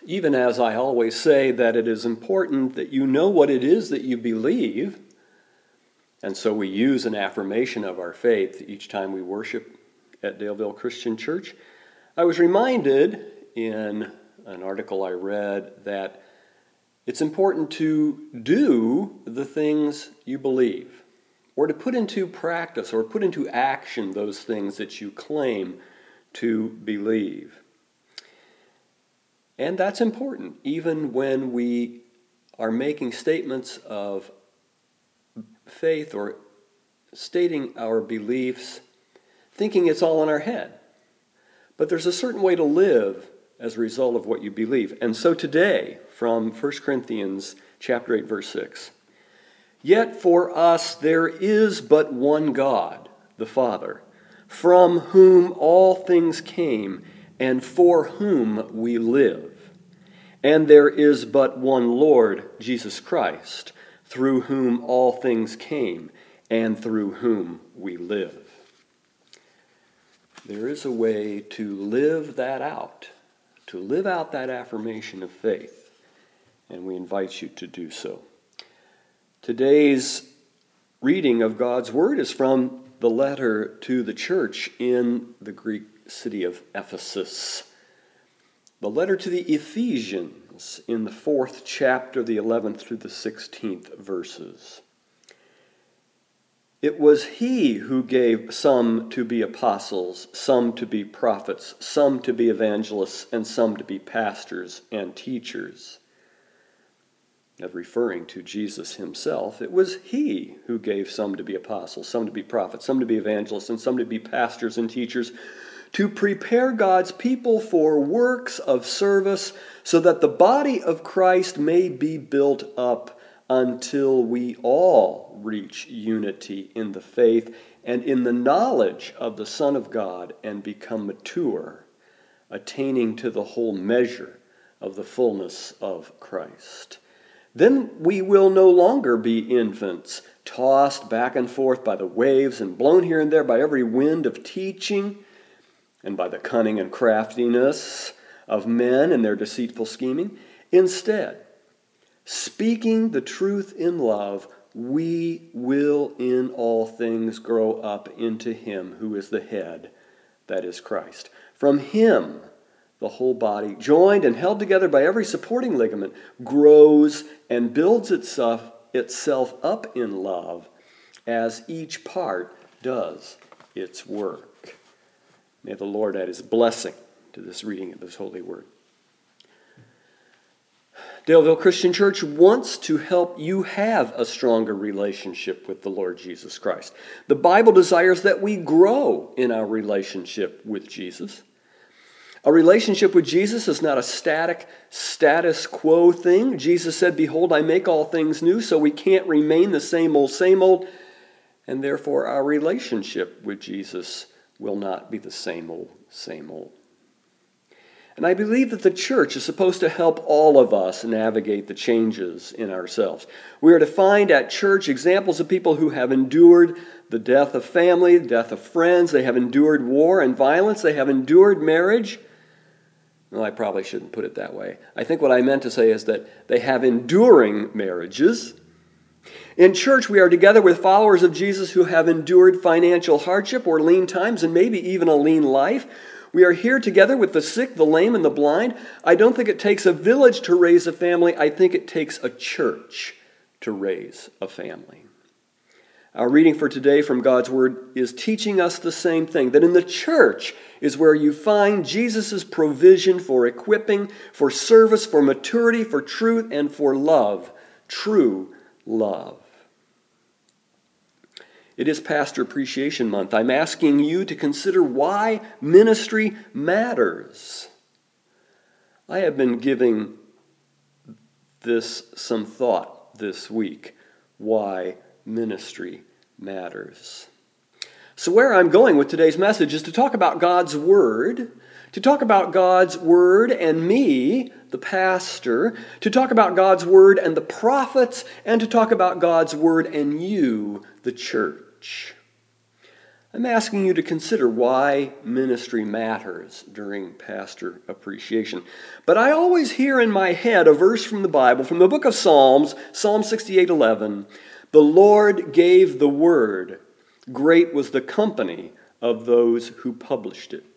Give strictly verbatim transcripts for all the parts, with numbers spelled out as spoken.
even as I always say that it is important that you know what it is that you believe, and so we use an affirmation of our faith each time we worship at Daleville Christian Church, I was reminded in an article I read that it's important to do the things you believe, or to put into practice or put into action those things that you claim to believe. And that's important, even when we are making statements of faith or stating our beliefs, thinking it's all in our head. But there's a certain way to live as a result of what you believe. And so today, from First Corinthians chapter eight, verse six, "Yet for us there is but one God, the Father, from whom all things came, and for whom we live. And there is but one Lord, Jesus Christ, through whom all things came, and through whom we live." There is a way to live that out, to live out that affirmation of faith, and we invite you to do so. Today's reading of God's Word is from the letter to the church in the Greek city of Ephesus. The letter to the Ephesians in the fourth chapter, the eleventh through the sixteenth verses. "It was he who gave some to be apostles, some to be prophets, some to be evangelists, and some to be pastors and teachers." Of referring to Jesus himself, it was he who gave some to be apostles, some to be prophets, some to be evangelists, and some to be pastors and teachers, to prepare God's people for works of service, so that the body of Christ may be built up until we all reach unity in the faith and in the knowledge of the Son of God and become mature, attaining to the whole measure of the fullness of Christ. Then we will no longer be infants, tossed back and forth by the waves and blown here and there by every wind of teaching and by the cunning and craftiness of men and their deceitful scheming. Instead, speaking the truth in love, we will in all things grow up into him who is the head, that is Christ. From him, the whole body, joined and held together by every supporting ligament, grows and builds itself, itself up in love as each part does its work. May the Lord add his blessing to this reading of this holy word. Daleville Christian Church wants to help you have a stronger relationship with the Lord Jesus Christ. The Bible desires that we grow in our relationship with Jesus. A relationship with Jesus is not a static, status quo thing. Jesus said, "Behold, I make all things new," so we can't remain the same old, same old, and therefore our relationship with Jesus will not be the same old, same old. And I believe that the church is supposed to help all of us navigate the changes in ourselves. We are to find at church examples of people who have endured the death of family, the death of friends. They have endured war and violence. They have endured marriage. Well, I probably shouldn't put it that way. I think what I meant to say is that they have enduring marriages. In church, we are together with followers of Jesus who have endured financial hardship or lean times and maybe even a lean life. We are here together with the sick, the lame, and the blind. I don't think it takes a village to raise a family. I think it takes a church to raise a family. Our reading for today from God's Word is teaching us the same thing, that in the church is where you find Jesus' provision for equipping, for service, for maturity, for truth, and for love, true love. It is Pastor Appreciation Month. I'm asking you to consider why ministry matters. I have been giving this some thought this week, why ministry matters. So where I'm going with today's message is to talk about God's Word, to talk about God's Word and me, the pastor, to talk about God's Word and the prophets, and to talk about God's Word and you, the church. I'm asking you to consider why ministry matters during pastor appreciation. But I always hear in my head a verse from the Bible, from the book of Psalms, Psalm sixty-eight eleven. The Lord gave the word. Great was the company of those who published it.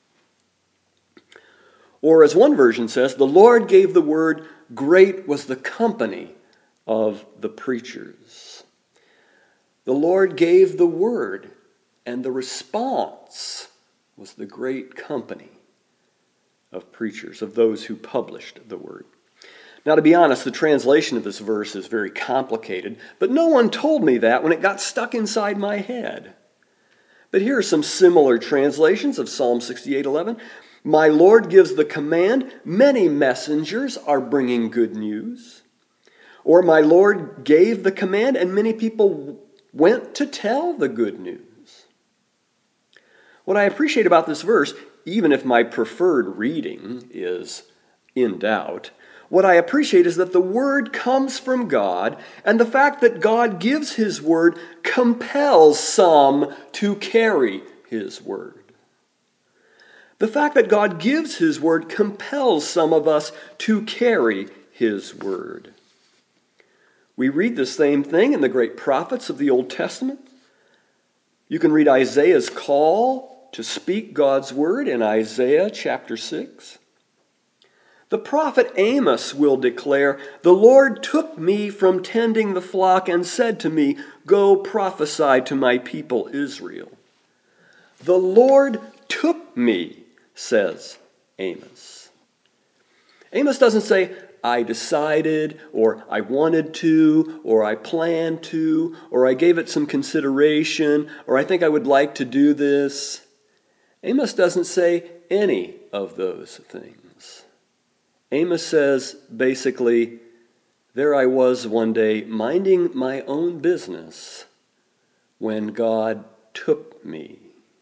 Or as one version says, the Lord gave the word. Great was the company of the preachers. The Lord gave the word. And the response was the great company of preachers, of those who published the word. Now, to be honest, the translation of this verse is very complicated, but no one told me that when it got stuck inside my head. But here are some similar translations of Psalm sixty-eight eleven. My Lord gives the command, many messengers are bringing good news. Or my Lord gave the command, and many people went to tell the good news. What I appreciate about this verse, even if my preferred reading is in doubt, what I appreciate is that the word comes from God, and the fact that God gives his word compels some to carry his word. The fact that God gives his word compels some of us to carry his word. We read the same thing in the great prophets of the Old Testament. You can read Isaiah's call to speak God's word in Isaiah chapter six. The prophet Amos will declare, the Lord took me from tending the flock and said to me, go prophesy to my people Israel. The Lord took me, says Amos. Amos doesn't say, I decided, or I wanted to, or I planned to, or I gave it some consideration, or I think I would like to do this. Amos doesn't say any of those things. Amos says, basically, there I was one day minding my own business when God took me.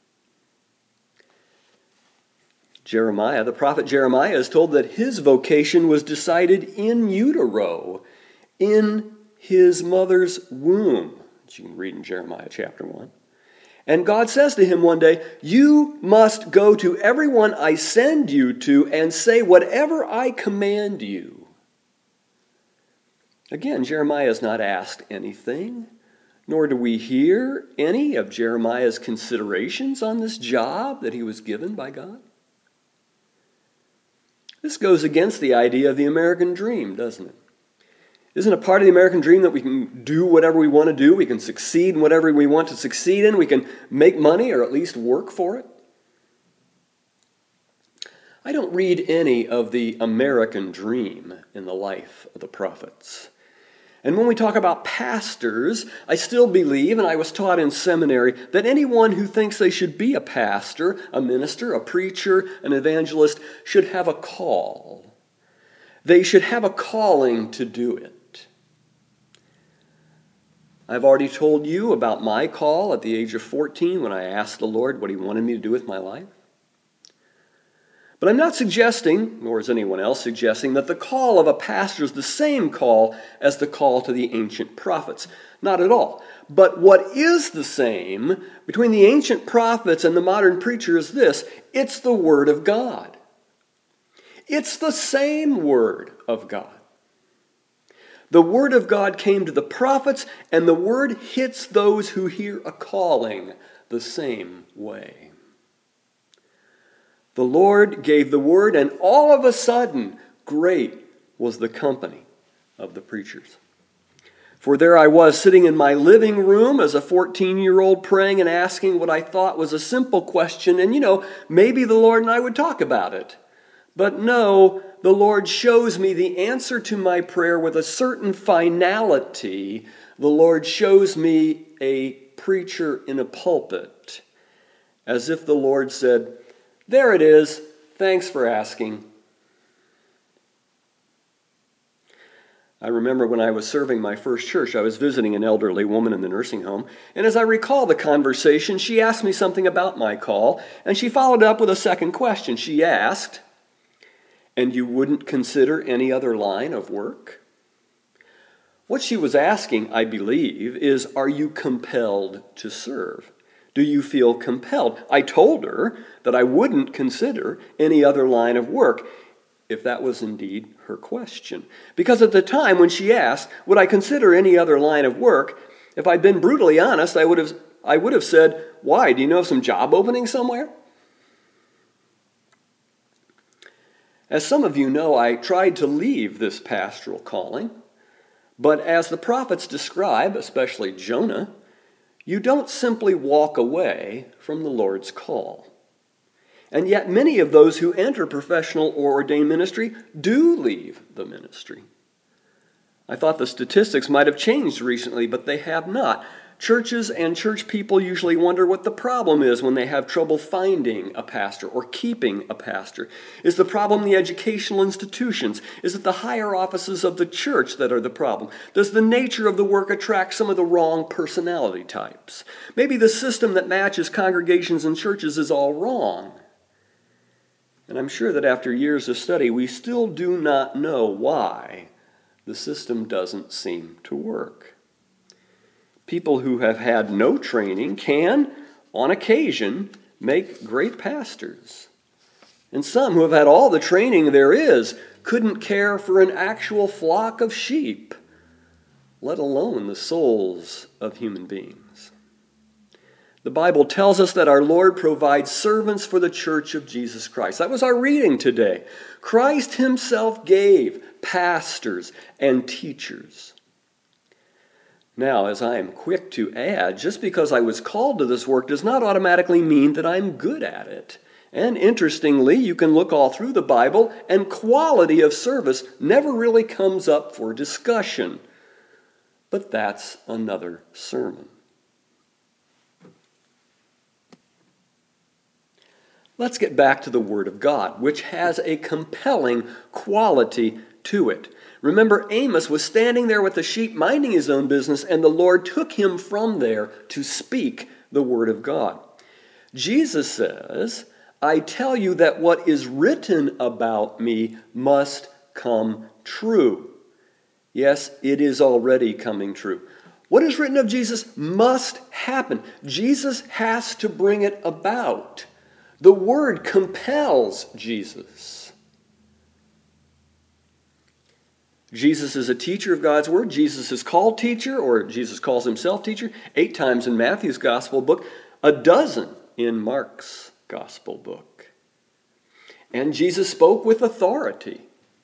Jeremiah, the prophet Jeremiah, is told that his vocation was decided in utero, in his mother's womb, which you can read in Jeremiah chapter one. And God says to him one day, you must go to everyone I send you to and say whatever I command you. Again, Jeremiah is not asked anything, nor do we hear any of Jeremiah's considerations on this job that he was given by God. This goes against the idea of the American dream, doesn't it? Isn't a part of the American dream that we can do whatever we want to do? We can succeed in whatever we want to succeed in. We can make money or at least work for it. I don't read any of the American dream in the life of the prophets. And when we talk about pastors, I still believe, and I was taught in seminary, that anyone who thinks they should be a pastor, a minister, a preacher, an evangelist, should have a call. They should have a calling to do it. I've already told you about my call at the age of fourteen when I asked the Lord what he wanted me to do with my life. But I'm not suggesting, nor is anyone else suggesting, that the call of a pastor is the same call as the call to the ancient prophets. Not at all. But what is the same between the ancient prophets and the modern preacher is this: it's the Word of God. It's the same Word of God. The Word of God came to the prophets, and the Word hits those who hear a calling the same way. The Lord gave the Word, and all of a sudden, great was the company of the preachers. For there I was sitting in my living room as a fourteen-year-old praying and asking what I thought was a simple question, and you know, maybe the Lord and I would talk about it. But no, the Lord shows me the answer to my prayer with a certain finality. The Lord shows me a preacher in a pulpit, as if the Lord said, there it is, thanks for asking. I remember when I was serving my first church, I was visiting an elderly woman in the nursing home, and as I recall the conversation, she asked me something about my call, and she followed up with a second question. She asked, and you wouldn't consider any other line of work? What she was asking, I believe, is, are you compelled to serve? Do you feel compelled? I told her that I wouldn't consider any other line of work, if that was indeed her question. Because at the time when she asked, would I consider any other line of work, if I'd been brutally honest, I would have, I would have said, why? Do you know of some job openings somewhere? As some of you know, I tried to leave this pastoral calling, but as the prophets describe, especially Jonah, you don't simply walk away from the Lord's call. And yet many of those who enter professional or ordained ministry do leave the ministry. I thought the statistics might have changed recently, but they have not. Churches and church people usually wonder what the problem is when they have trouble finding a pastor or keeping a pastor. Is the problem the educational institutions? Is it the higher offices of the church that are the problem? Does the nature of the work attract some of the wrong personality types? Maybe the system that matches congregations and churches is all wrong. And I'm sure that after years of study, we still do not know why the system doesn't seem to work. People who have had no training can, on occasion, make great pastors. And some who have had all the training there is couldn't care for an actual flock of sheep, let alone the souls of human beings. The Bible tells us that our Lord provides servants for the church of Jesus Christ. That was our reading today. Christ himself gave pastors and teachers. Now, as I am quick to add, just because I was called to this work does not automatically mean that I'm good at it. And interestingly, you can look all through the Bible, and quality of service never really comes up for discussion. But that's another sermon. Let's get back to the Word of God, which has a compelling quality to it. Remember, Amos was standing there with the sheep minding his own business, and the Lord took him from there to speak the Word of God. Jesus says, I tell you that what is written about me must come true. Yes, it is already coming true. What is written of Jesus must happen. Jesus has to bring it about. The Word compels Jesus. Jesus is a teacher of God's Word. Jesus is called teacher, or Jesus calls himself teacher, eight times in Matthew's Gospel book, a dozen in Mark's Gospel book. And Jesus spoke with authority.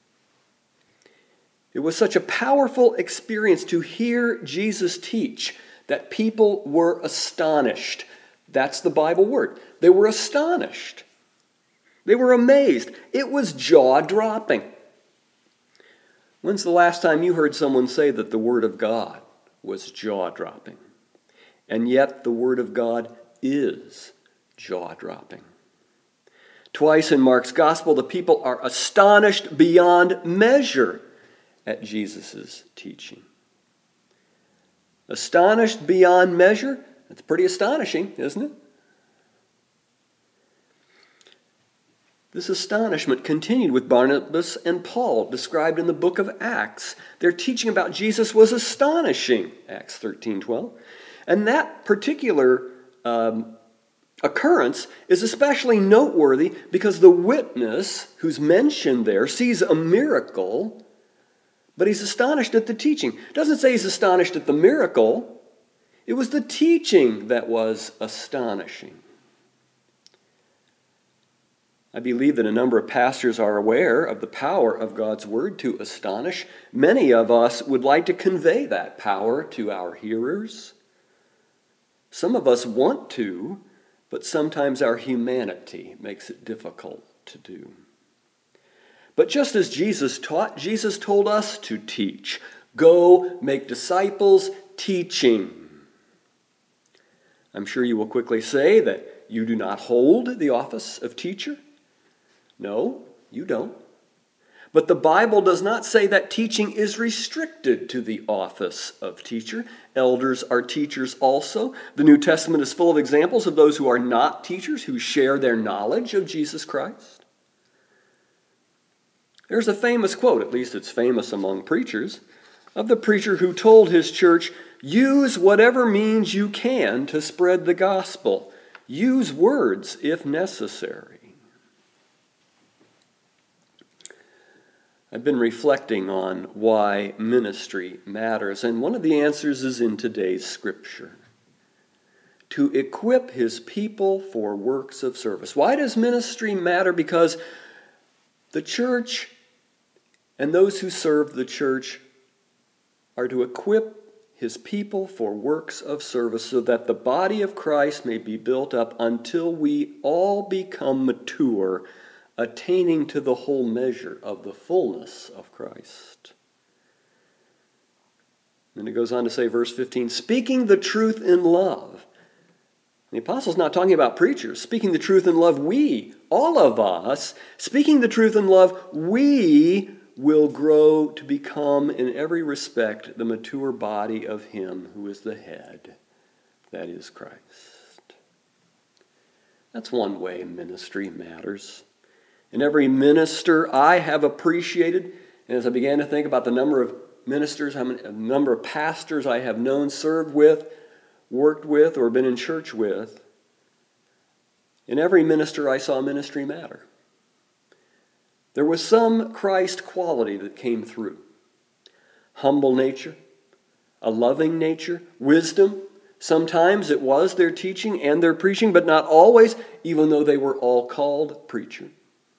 It was such a powerful experience to hear Jesus teach that people were astonished. That's the Bible word. They were astonished. They were amazed. It was jaw-dropping. When's the last time you heard someone say that the Word of God was jaw-dropping? And yet the Word of God is jaw-dropping. Twice in Mark's Gospel, the people are astonished beyond measure at Jesus' teaching. Astonished beyond measure? That's pretty astonishing, isn't it? This astonishment continued with Barnabas and Paul, described in the book of Acts. Their teaching about Jesus was astonishing, Acts thirteen twelve. And that particular um, occurrence is especially noteworthy because the witness who's mentioned there sees a miracle, but he's astonished at the teaching. It doesn't say he's astonished at the miracle. It was the teaching that was astonishing. I believe that a number of pastors are aware of the power of God's Word to astonish. Many of us would like to convey that power to our hearers. Some of us want to, but sometimes our humanity makes it difficult to do. But just as Jesus taught, Jesus told us to teach. Go make disciples, teaching. I'm sure you will quickly say that you do not hold the office of teacher. No, you don't. But the Bible does not say that teaching is restricted to the office of teacher. Elders are teachers also. The New Testament is full of examples of those who are not teachers, who share their knowledge of Jesus Christ. There's a famous quote, at least it's famous among preachers, of the preacher who told his church Use whatever means you can to spread the gospel. Use words if necessary. I've been reflecting on why ministry matters, and one of the answers is in today's scripture. To equip his people for works of service. Why does ministry matter? Because the church and those who serve the church are to equip his people for works of service so that the body of Christ may be built up until we all become mature, attaining to the whole measure of the fullness of Christ. Then it goes on to say, verse fifteen, speaking the truth in love. The apostle's not talking about preachers. Speaking the truth in love, we, all of us, speaking the truth in love, we will grow to become in every respect the mature body of him who is the head, that is Christ. That's one way ministry matters. And every minister I have appreciated, and as I began to think about the number of ministers, how many, a number of pastors I have known, served with, worked with, or been in church with, in every minister I saw ministry matter. There was some Christ quality that came through. Humble nature, a loving nature, wisdom. Sometimes it was their teaching and their preaching, but not always, even though they were all called preacher.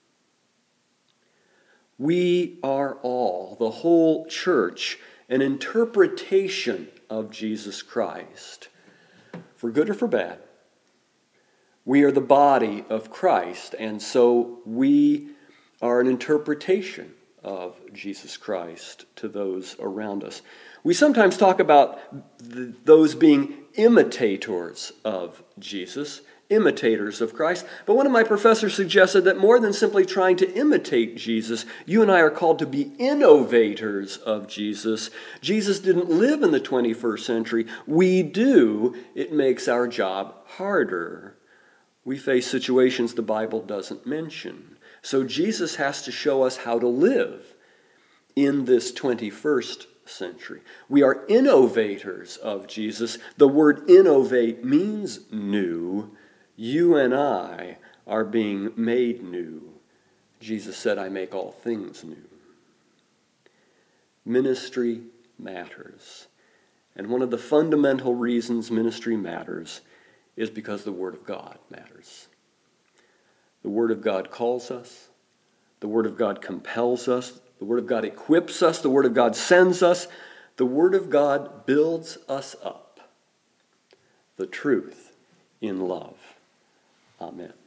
We are all, the whole church, an interpretation of Jesus Christ. For good or for bad, we are the body of Christ, and so we are an interpretation of Jesus Christ to those around us. We sometimes talk about th- those being imitators of Jesus, imitators of Christ. But one of my professors suggested that more than simply trying to imitate Jesus, you and I are called to be innovators of Jesus. Jesus didn't live in the twenty-first century. We do. It makes our job harder. We face situations the Bible doesn't mention. So Jesus has to show us how to live in this twenty-first century. We are innovators of Jesus. The word innovate means new. You and I are being made new. Jesus said, I make all things new. Ministry matters. And one of the fundamental reasons ministry matters is because the Word of God matters. The Word of God calls us. The Word of God compels us. The Word of God equips us. The Word of God sends us. The Word of God builds us up. The truth in love. Amen.